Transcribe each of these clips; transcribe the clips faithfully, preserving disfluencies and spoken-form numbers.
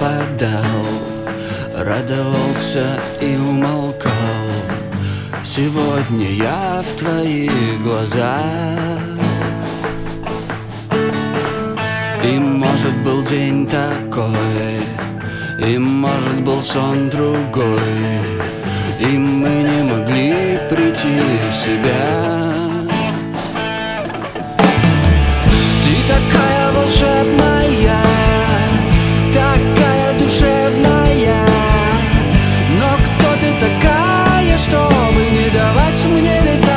пропадал, радовался и умолкал. Сегодня я в твоих глазах. И может был день такой, и может был сон другой, и мы не могли прийти в себя. Ты такая волшебная, такая душевная, но кто ты такая, чтобы не давать мне летать?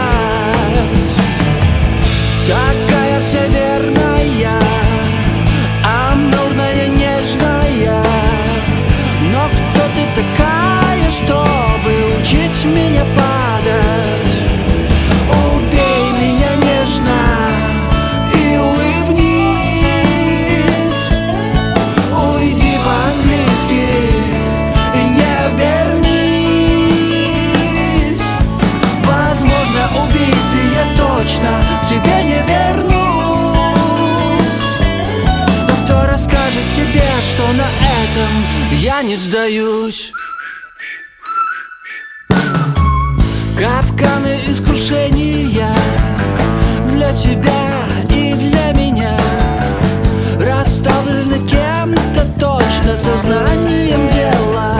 Такая вся верная, амурная, нежная, но кто ты такая, чтобы учить меня падать? Убей меня нежно и улыбнись, уйди по-английски и не обернись. Возможно, убитый я точно к тебе не вернусь, но кто расскажет тебе, что на этом я не сдаюсь? Капканы искушения для тебя и для меня расставлены кем-то точно, сознанием дела.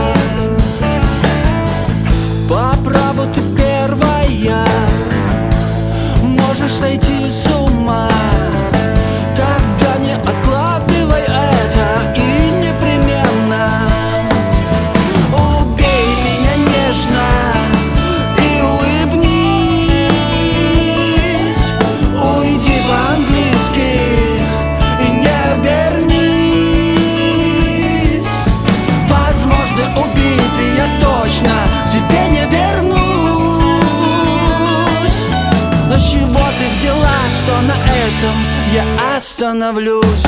По праву ты первая, можешь сойти с ума. Тогда не откладывай это и непременно убей меня нежно и улыбнись, уйди по-английски и не обернись. Возможно, убитый я точно тебе не вернусь, но с чего ты взяла, что на этом я остановлюсь?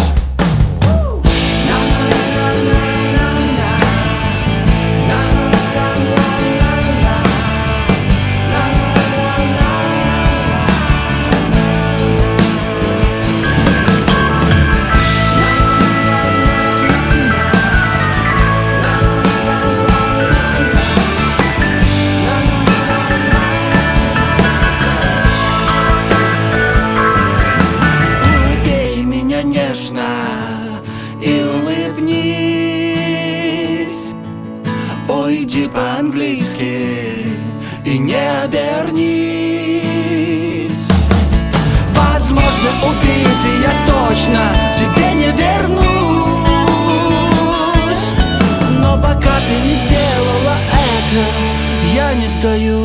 И улыбнись, уйди по-английски и не обернись. Возможно, убитый я точно тебе не вернусь, но пока ты не сделала это, я не сдаюсь.